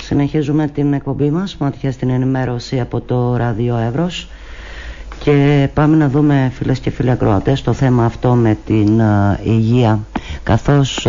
Συνεχίζουμε την εκπομπή μας, ματιά στην ενημέρωση από το Ράδιο Εύρος, και πάμε να δούμε, φίλες και φίλοι ακροατές, το θέμα αυτό με την υγεία, καθώς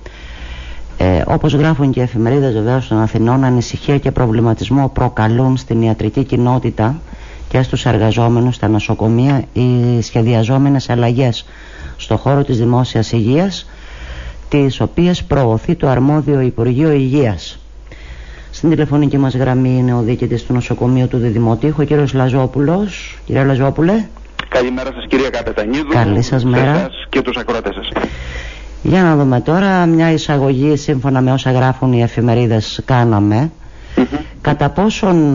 όπως γράφουν και οι εφημερίδες βεβαίως των Αθηνών, ανησυχία και προβληματισμό προκαλούν στην ιατρική κοινότητα και στους εργαζόμενους στα νοσοκομεία οι σχεδιαζόμενες αλλαγές στο χώρο της δημόσιας υγείας, τις οποίες προωθεί το αρμόδιο Υπουργείο Υγείας. Στην τηλεφωνική μας γραμμή είναι ο διοικητής του νοσοκομείου του Διδημοτήχου, ο κύριος Λαζόπουλος. Κύριε Λαζόπουλε. Καλημέρα σας, κυρία Καπετανίδου. Καλή σας μέρα. Σας και τους ακροατές σας. Για να δούμε τώρα μια εισαγωγή σύμφωνα με όσα γράφουν οι εφημερίδες κάναμε. Κατά πόσον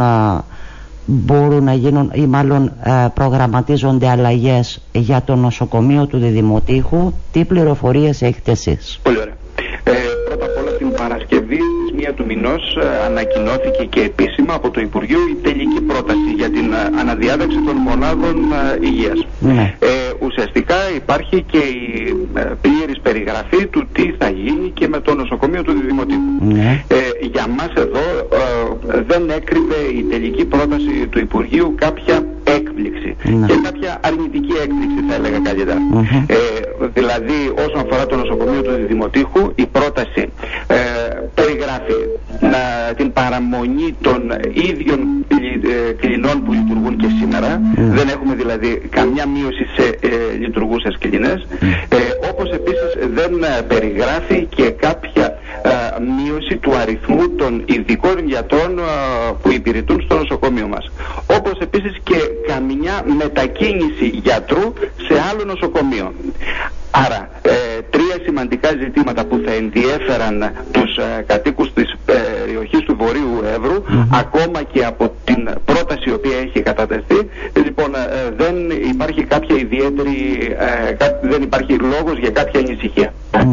μπορούν να γίνουν ή μάλλον προγραμματίζονται αλλαγές για το νοσοκομείο του Διδημοτήχου, τι πληροφορίες έχετε εσείς? Πολύ ωραία. Πρώτα απ' όλα την Παρασκευή της 1 του μηνός ανακοινώθηκε και επίσημα από το Υπουργείο η τελική πρόταση για την αναδιάταξη των μονάδων υγείας. Ουσιαστικά υπάρχει και η πλήρης περιγραφή του τι θα γίνει και με το νοσοκομείο του Διδημοτήχου. Για μας εδώ δεν έκρυβε η τελική πρόταση του Υπουργείου κάποια έκπληξη και κάποια αρνητική έκπληξη, θα έλεγα καλύτερα. Δηλαδή, όσον αφορά το νοσοκομείο του Διδημοτήχου, η πρόταση περιγράφει την παραμονή των ίδιων κλινών που λειτουργούν και σήμερα. Δεν έχουμε δηλαδή καμιά μείωση σε λειτουργούσες κλινές. Όπως επίσης δεν περιγράφει και κάποια μείωση του αριθμού των ειδικών γιατρών που υπηρετούν στο νοσοκομείο μας. Όπως επίσης και καμιά μετακίνηση γιατρού σε άλλο νοσοκομείο. Άρα, τρία σημαντικά ζητήματα που θα ενδιέφεραν τους κατοίκους της περιοχής του Βορείου Εύρου, ακόμα και από την πρόταση η οποία έχει κατατεθεί. Λοιπόν, δεν υπάρχει κάποια ιδιαίτερη, δεν υπάρχει λόγος για κάποια ανησυχία.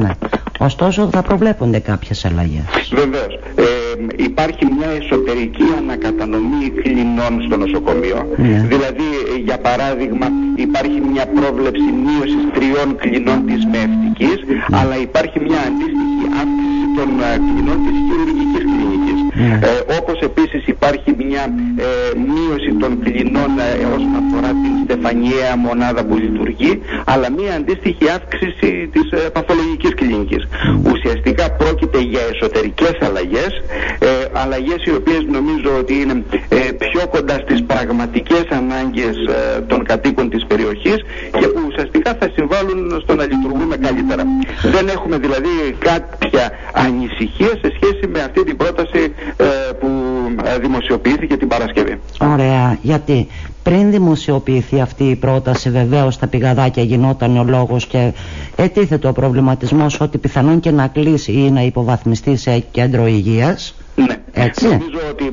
Ωστόσο θα προβλέπονται κάποιες αλλαγές. Βεβαίως. Υπάρχει μια εσωτερική ανακατανομή κλινών στο νοσοκομείο. Δηλαδή, για παράδειγμα, υπάρχει μια πρόβλεψη μείωσης 3 κλινών της μευτικής, αλλά υπάρχει μια αντίστοιχη αύξηση των κλινών της χειρουργικής κλινικής. Όπως επίσης υπάρχει μια μείωση των κλινών όσον αφορά την στεφανιαία μονάδα που λειτουργεί, αλλά μια αντίστοιχη αύξηση της παθολογικής κλινικής. Ουσιαστικά πρόκειται για εσωτερικές αλλαγές, αλλαγές οι οποίες νομίζω ότι είναι πιο κοντά στις πραγματικές ανάγκες των κατοίκων της περιοχής και που ουσιαστικά θα συμβάλλουν στο να λειτουργούμε καλύτερα. Δεν έχουμε δηλαδή κάποια ανησυχία σε σχέση με αυτή την πρόταση που δημοσιοποιήθηκε την Παρασκευή. Ωραία, γιατί πριν δημοσιοποιηθεί αυτή η πρόταση βεβαίως στα πηγαδάκια γινόταν ο λόγος και ετίθεται ο προβληματισμός ότι πιθανόν και να κλείσει ή να υποβαθμιστεί σε κέντρο υγείας. Ναι, έτσι. Νομίζω ότι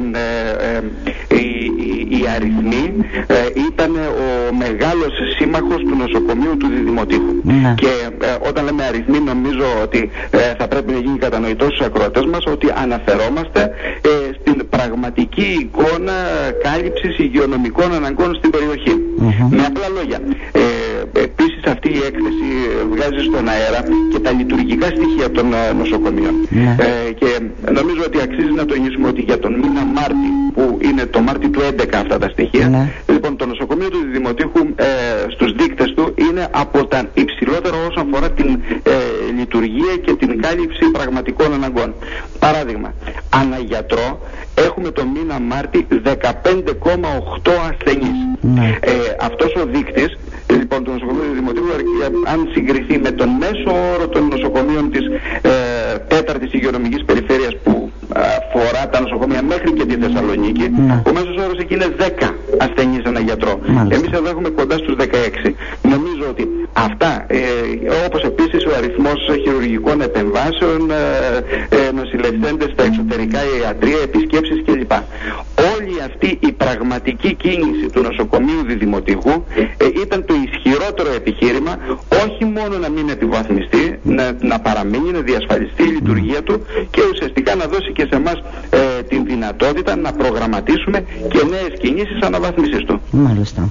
οι αριθμοί ήταν ο μεγάλος σύμμαχος του νοσοκομείου του Διδημοτήχου. Και όταν λέμε αριθμοί, νομίζω ότι θα πρέπει να γίνει κατανοητό στους ακροατές μας ότι αναφερόμαστε στην πραγματική εικόνα κάλυψης υγειονομικών αναγκών στην περιοχή. Με απλά λόγια. Επίσης αυτή η έκθεση βγάζει στον αέρα και τα λειτουργικά στοιχεία των νοσοκομείων. Και νομίζω ότι αξίζει να τονίσουμε ότι για τον μήνα Μάρτη, που είναι το Μάρτι του 2011 αυτά τα στοιχεία, λοιπόν το νοσοκομείο του Διδημοτήχου στους δείκτες του είναι από τα υψηλότερα όσον αφορά την λειτουργία και την κάλυψη πραγματικών αναγκών. Παράδειγμα, αναγιατρό έχουμε το μήνα Μάρτι 15,8 ασθενείς. Αυτός ο δείκτης λοιπόν του νοσοκομείου του Δημοτικού, αν συγκριθεί με τον μέσο όρο των νοσοκομείων της 4ης υγειονομικής περιφέρειας που αφορά τα νοσοκομεία μέχρι και τη Θεσσαλονίκη, ο μέσος όρος εκεί είναι 10 ασθενείς ανά γιατρό. Εμείς εδώ έχουμε κοντά στους 16. Νομίζω ότι αυτά, όπως επίσης ο αριθμός χειρουργικών επεμβάσεων, νοσηλευτέντες στα εξωτερικά ιατρεία, επισκέψεις κλπ. Όλη αυτή η πραγματική κίνηση του νοσοκομείου Διδημοτήχου ήταν το ισχυρότερο επιχείρημα, όχι μόνο να μην επιβαθμιστεί, να παραμείνει, να διασφαλιστεί η λειτουργία του και ουσιαστικά να δώσει και σε εμάς την δυνατότητα να προγραμματίσουμε και νέες κινήσεις αναβάθμισης του. Μάλιστα.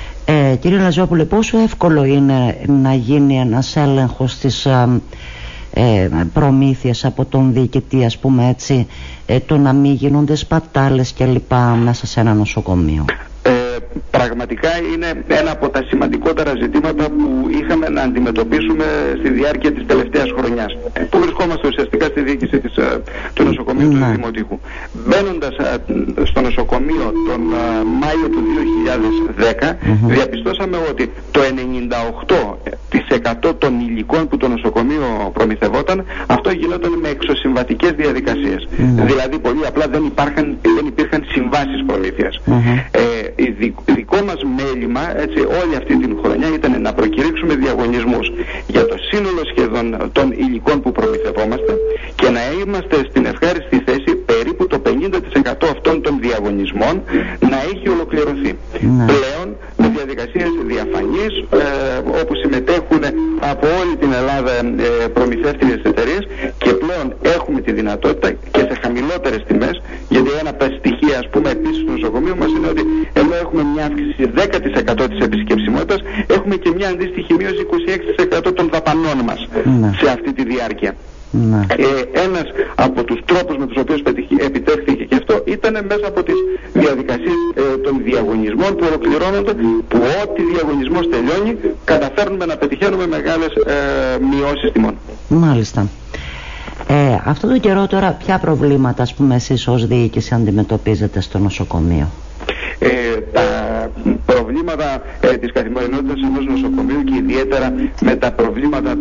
Κύριε Λαζόπουλε, πόσο εύκολο είναι να γίνει ένας έλεγχος της προμήθειες από τον διοικητή, ας πούμε έτσι, το να μην γίνονται σπατάλες και λοιπά μέσα σε ένα νοσοκομείο? Πραγματικά είναι ένα από τα σημαντικότερα ζητήματα που είχαμε να αντιμετωπίσουμε στη διάρκεια της τελευταίας χρονιάς, που βρισκόμαστε ουσιαστικά στη διοίκηση του νοσοκομείου του Δημοτικού. Μπαίνοντας στο νοσοκομείο τον Μάιο του 2010, διαπιστώσαμε ότι το 98% των υλικών που το νοσοκομείο προμηθευόταν, αυτό γινόταν με εξωσυμβατικές διαδικασίες. Δηλαδή πολύ απλά δεν υπήρχαν συμβάσεις προμήθειας. Δικό μας μέλημα, έτσι, όλη αυτή την χρονιά ήταν να προκηρύξουμε διαγωνισμούς για το σύνολο σχεδόν των υλικών που προμηθευόμαστε και να είμαστε στην ευχάριστη θέση περίπου το 50% αυτών των διαγωνισμών να έχει ολοκληρωθεί. Πλέον με διαδικασίες διαφανείς, όπου συμμετέχουν από όλη την Ελλάδα προμηθεύτριες εταιρείες, και πλέον έχουμε τη δυνατότητα και σε χαμηλότερες τιμές, γιατί ένα από τα στοιχεία, ας πούμε, επίσης του νοσοκομείου μας είναι ότι ενώ έχουμε μια αύξηση 10% της επισκεψιμότητας, έχουμε και μια αντίστοιχη μείωση 26% των δαπανών μας σε αυτή τη διάρκεια. Ένας από τους τρόπους με τους οποίους επιτεύχθηκε και αυτό ήταν μέσα από τις διαδικασίες των διαγωνισμών που ολοκληρώνονται, που ό,τι διαγωνισμός τελειώνει καταφέρνουμε να πετυχαίνουμε μεγάλες μειώσεις τιμών. Μάλιστα. Αυτό το καιρό τώρα ποια προβλήματα, ας πούμε, εσείς ως διοίκηση αντιμετωπίζετε στο νοσοκομείο? Τα προβλήματα της καθημερινότητας ενός νοσοκομείου και ιδιαίτερα με τα προβλήματα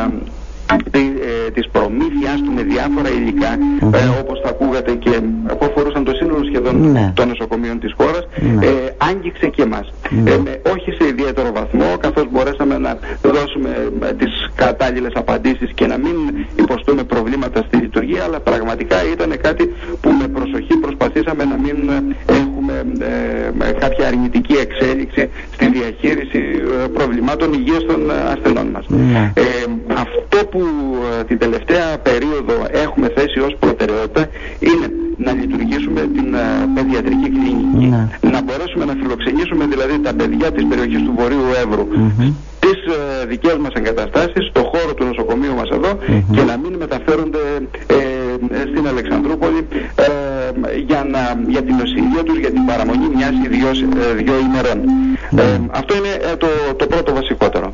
της προμήθειάς του με διάφορα υλικά, όπως θα ακούγατε, και που αφορούσαν το σύνολο σχεδόν των νοσοκομείων της χώρας, άγγιξε και εμάς. Όχι σε ιδιαίτερο βαθμό, καθώς μπορέσαμε να δώσουμε τις κατάλληλες απαντήσεις και να μην υποστούμε προβλήματα στη λειτουργία, αλλά πραγματικά ήταν κάτι που με προσοχή προσπαθήσαμε να μην έχουμε κάποια αρνητική εξέλιξη στη διαχείριση προβλημάτων υγείας των ασθενών μας. Αυτό που την τελευταία περίοδο έχουμε θέσει ως προτεραιότητα είναι να λειτουργήσουμε την παιδιατρική κλινική, να μπορέσουμε να φιλοξενήσουμε δηλαδή τα παιδιά της περιοχής του Βορείου Εύρου στις δικές μας εγκαταστάσεις, στο χώρο του νοσοκομείου μας εδώ, και να μην μεταφέρονται στην Αλεξανδρούπολη για την νοσηλεία τους, για την παραμονή μιας ή δύο ημερών. Αυτό είναι το πρώτο βασικότερο.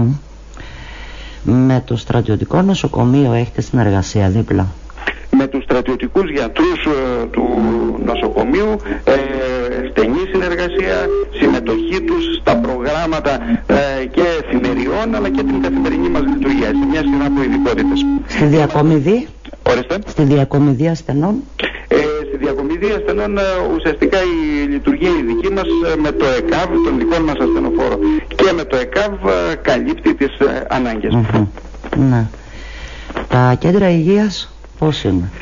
Με το στρατιωτικό νοσοκομείο έχετε συνεργασία δίπλα? Με τους στρατιωτικούς γιατρούς του νοσοκομείου στενή συνεργασία, συμμετοχή τους στα προγράμματα και εφημεριών αλλά και την καθημερινή μας λειτουργία σε μια σειρά από ειδικότητες. Στη διακομιδή? Ορίστε. Στη διακομιδή ασθενών? Στη διακομιδή ασθενών ουσιαστικά η λειτουργία η δική μας με το ΕΚΑΒ, τον δικό μας ασθενοφόρο, και με το ΕΚΑΒ καλύπτει τις ανάγκες. Ναι. Τα κέντρα υγείας πώς είναι?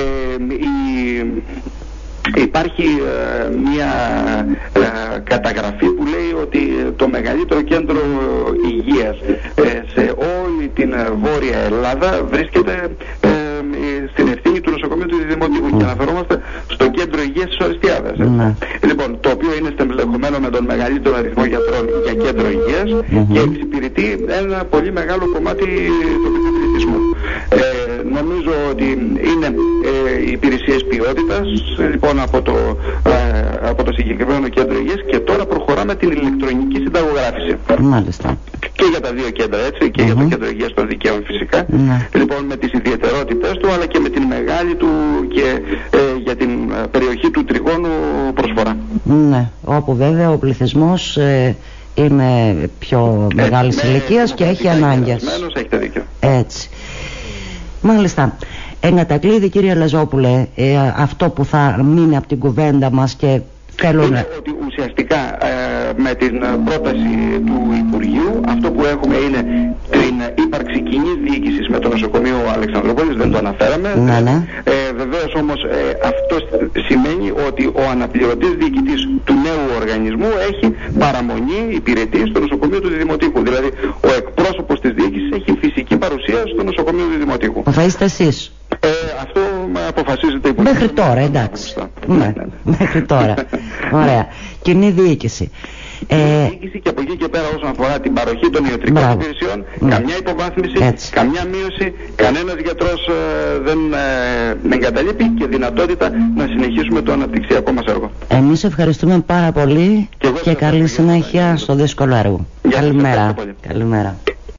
Υπάρχει μια καταγραφή που λέει ότι το μεγαλύτερο κέντρο υγείας σε όλη την Βόρεια Ελλάδα βρίσκεται στην ευθύνη του νοσοκομείου του Δημοτικού, και αναφερόμαστε στο κέντρο υγείας της Οριστιάδας. Λοιπόν, το οποίο είναι στεμπλεκωμένο με τον μεγαλύτερο αριθμό γιατρών για κέντρο υγείας και εξυπηρετεί ένα πολύ μεγάλο κομμάτι του πληθυσμού. Νομίζω ότι είναι υπηρεσίες ποιότητας, λοιπόν, από το συγκεκριμένο κέντρο υγείας, και τώρα προχωράμε την ηλεκτρονική συνταγογράφηση. Μάλιστα. Και για τα δύο κέντρα, έτσι, και για το κέντρο υγείας των δικαίων φυσικά. Λοιπόν, με τις ιδιαιτερότητες του, αλλά και με την μεγάλη του και για την περιοχή του Τριγώνου προσφορά. Ναι, όπου βέβαια ο πληθυσμός είναι πιο μεγάλης ηλικίας και έχει ανάγκες. Έχετε δίκιο. Έτσι. Μάλιστα. Εν κατακλείδη, κύριε Λαζόπουλε, αυτό που θα μείνει από την κουβέντα μας και είναι ότι ουσιαστικά με την πρόταση του Υπουργείου αυτό που έχουμε είναι την ύπαρξη κοινής διοίκησης με το νοσοκομείο Αλεξανδρούπολης, δεν το αναφέραμε. Βεβαίως όμως αυτό σημαίνει ότι ο αναπληρωτής διοικητής του νέου οργανισμού έχει παραμονή, υπηρετεί στο νοσοκομείο του Δημοτικού. Δηλαδή ο εκπρόσωπος της διοίκησης έχει φυσική παρουσία στο νοσοκομείο του Δημοτικού. Θα είστε εσείς? Αυτό αποφασίζεται υπουργείο. Μέχρι τώρα, εντάξει. Μέχρι τώρα. Ωραία. Κοινή διοίκηση. διοίκηση και από εκεί και πέρα όσον αφορά την παροχή των ιατρικών υπηρεσιών, καμιά υποβάθμιση, καμιά μείωση, κανένας γιατρός δεν εγκαταλείπει και δυνατότητα να συνεχίσουμε το αναπτυξιακό μας έργο. Εμείς ευχαριστούμε πάρα πολύ και καλή συνέχεια στο δύσκολο έργο. Καλημέρα. Καλημέρα.